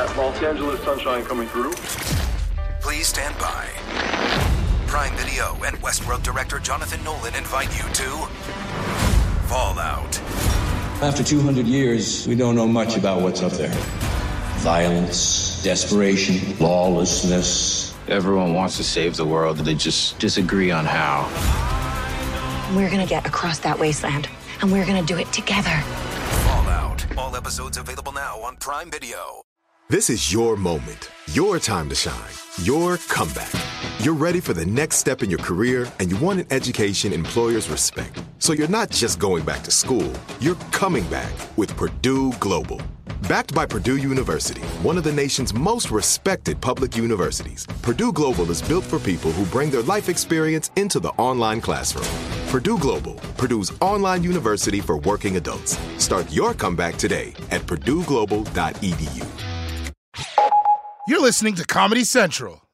that Los Angeles sunshine coming through. Please stand by. Prime Video and Westworld director Jonathan Nolan invite you to Fallout. After 200 years, we don't know much about what's up there. Violence, desperation, lawlessness. Everyone wants to save the world, they just disagree on how. We're gonna get across that wasteland, and we're gonna do it together. Fallout. All episodes available now on Prime Video. This is your moment, your time to shine, your comeback. You're ready for the next step in your career, and you want an education employers respect. So you're not just going back to school, you're coming back with Purdue Global. Backed by Purdue University, one of the nation's most respected public universities, Purdue Global is built for people who bring their life experience into the online classroom. Purdue Global, Purdue's online university for working adults. Start your comeback today at purdueglobal.edu. You're listening to Comedy Central.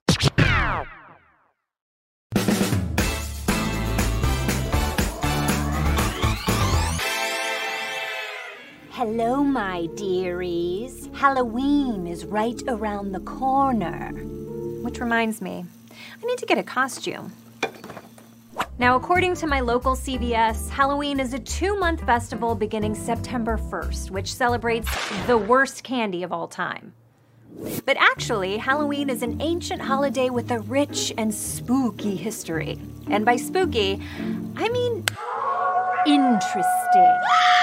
Hello, my dearies. Halloween is right around the corner. Which reminds me, I need to get a costume. Now, according to my local CVS, Halloween is a 2-month festival beginning September 1st, which celebrates the worst candy of all time. But actually, Halloween is an ancient holiday with a rich and spooky history. And by spooky, I mean interesting.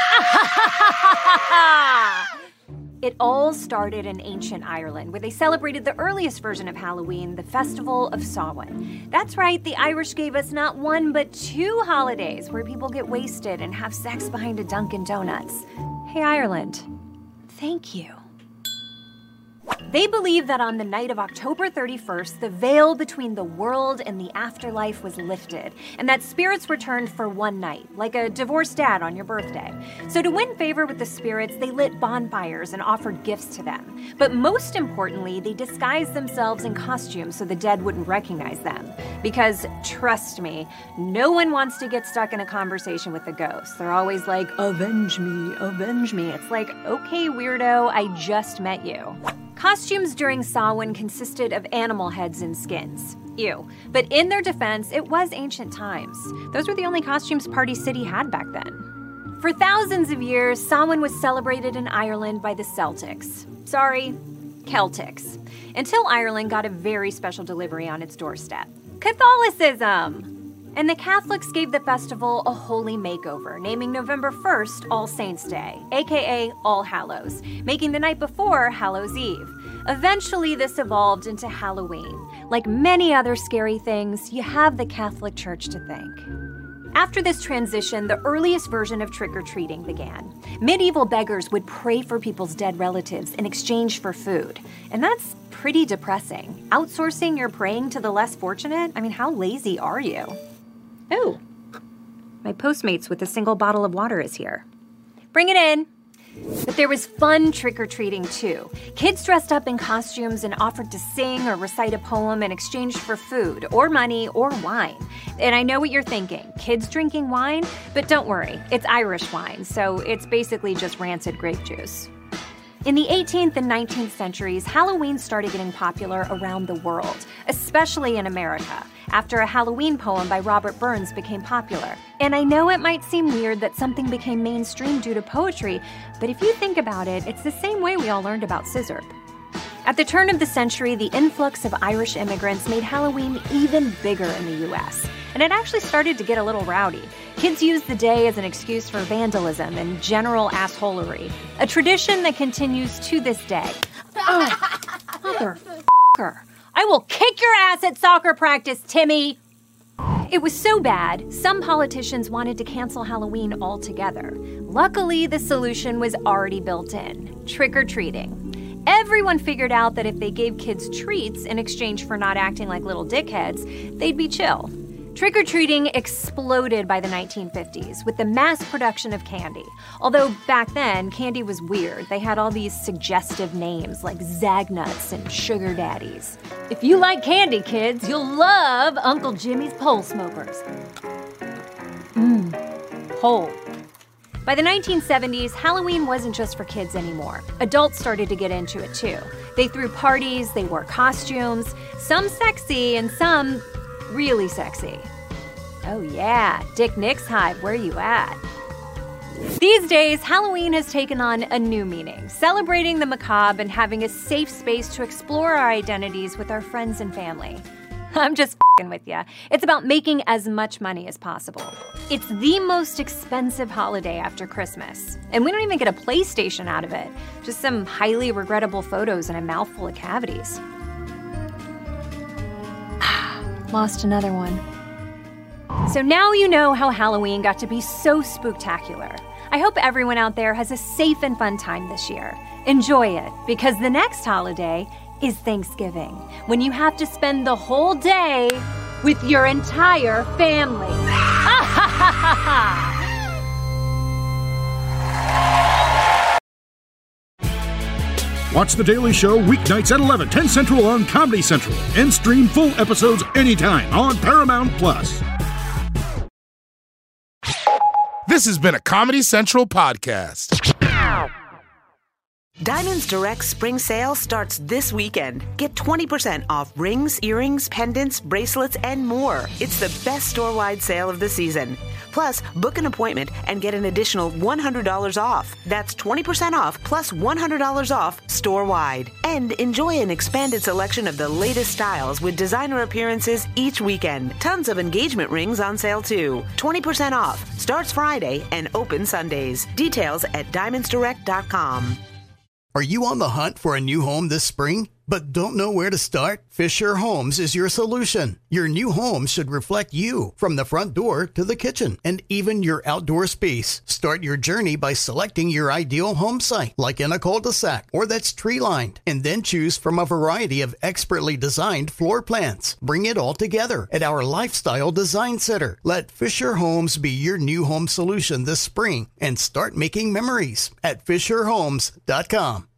It all started in ancient Ireland, where they celebrated the earliest version of Halloween, the Festival of Samhain. That's right, the Irish gave us not one but 2 holidays where people get wasted and have sex behind a Dunkin' Donuts. Hey, Ireland, thank you. They believe that on the night of October 31st, the veil between the world and the afterlife was lifted, and that spirits returned for one night, like a divorced dad on your birthday. So to win favor with the spirits, they lit bonfires and offered gifts to them. But most importantly, they disguised themselves in costumes so the dead wouldn't recognize them. Because, trust me, no one wants to get stuck in a conversation with the ghosts. They're always like, avenge me, avenge me. It's like, okay, weirdo, I just met you. Costumes during Samhain consisted of animal heads and skins. Ew. But in their defense, it was ancient times. Those were the only costumes Party City had back then. For thousands of years, Samhain was celebrated in Ireland by the Celtics. Sorry, Celtics. Until Ireland got a very special delivery on its doorstep. Catholicism! And the Catholics gave the festival a holy makeover, naming November 1st All Saints' Day, aka All Hallows, making the night before Hallows' Eve. Eventually, this evolved into Halloween. Like many other scary things, you have the Catholic Church to thank. After this transition, the earliest version of trick-or-treating began. Medieval beggars would pray for people's dead relatives in exchange for food. And that's pretty depressing. Outsourcing your praying to the less fortunate? I mean, how lazy are you? Oh, my Postmates with a single bottle of water is here. Bring it in. But there was fun trick-or-treating, too. Kids dressed up in costumes and offered to sing or recite a poem in exchange for food or money or wine. And I know what you're thinking, kids drinking wine? But don't worry, it's Irish wine, so it's basically just rancid grape juice. In the 18th and 19th centuries, Halloween started getting popular around the world, especially in America, after a Halloween poem by Robert Burns became popular. And I know it might seem weird that something became mainstream due to poetry, but if you think about it, it's the same way we all learned about scissor. At the turn of the century, the influx of Irish immigrants made Halloween even bigger in the U.S., and it actually started to get a little rowdy. Kids used the day as an excuse for vandalism and general assholery, a tradition that continues to this day. Oh, motherfucker. I will kick your ass at soccer practice, Timmy! It was so bad, some politicians wanted to cancel Halloween altogether. Luckily, the solution was already built in: trick-or-treating. Everyone figured out that if they gave kids treats in exchange for not acting like little dickheads, they'd be chill. Trick-or-treating exploded by the 1950s with the mass production of candy. Although back then, candy was weird. They had all these suggestive names like Zagnuts and Sugar Daddies. If you like candy, kids, you'll love Uncle Jimmy's Pole Smokers. Pole. By the 1970s, Halloween wasn't just for kids anymore. Adults started to get into it too. They threw parties, they wore costumes, some sexy and some really sexy. Oh yeah, Dick Nick's Hive, where you at? These days, Halloween has taken on a new meaning, celebrating the macabre and having a safe space to explore our identities with our friends and family. I'm just f***ing with ya. It's about making as much money as possible. It's the most expensive holiday after Christmas. And we don't even get a PlayStation out of it. Just some highly regrettable photos and a mouthful of cavities. Lost another one. So now you know how Halloween got to be so spooktacular. I hope everyone out there has a safe and fun time this year. Enjoy it, because the next holiday is Thanksgiving, when you have to spend the whole day with your entire family. Watch The Daily Show weeknights at 11, 10 Central on Comedy Central, and stream full episodes anytime on Paramount+. This has been a Comedy Central podcast. Diamonds Direct Spring Sale starts this weekend. Get 20% off rings, earrings, pendants, bracelets, and more. It's the best store-wide sale of the season. Plus, book an appointment and get an additional $100 off. That's 20% off plus $100 off store-wide. And enjoy an expanded selection of the latest styles with designer appearances each weekend. Tons of engagement rings on sale too. 20% off. Starts Friday and open Sundays. Details at diamondsdirect.com. Are you on the hunt for a new home this spring, but don't know where to start? Fisher Homes is your solution. Your new home should reflect you, from the front door to the kitchen, and even your outdoor space. Start your journey by selecting your ideal home site, like in a cul-de-sac or that's tree-lined, and then choose from a variety of expertly designed floor plans. Bring it all together at our Lifestyle Design Center. Let Fisher Homes be your new home solution this spring and start making memories at FisherHomes.com.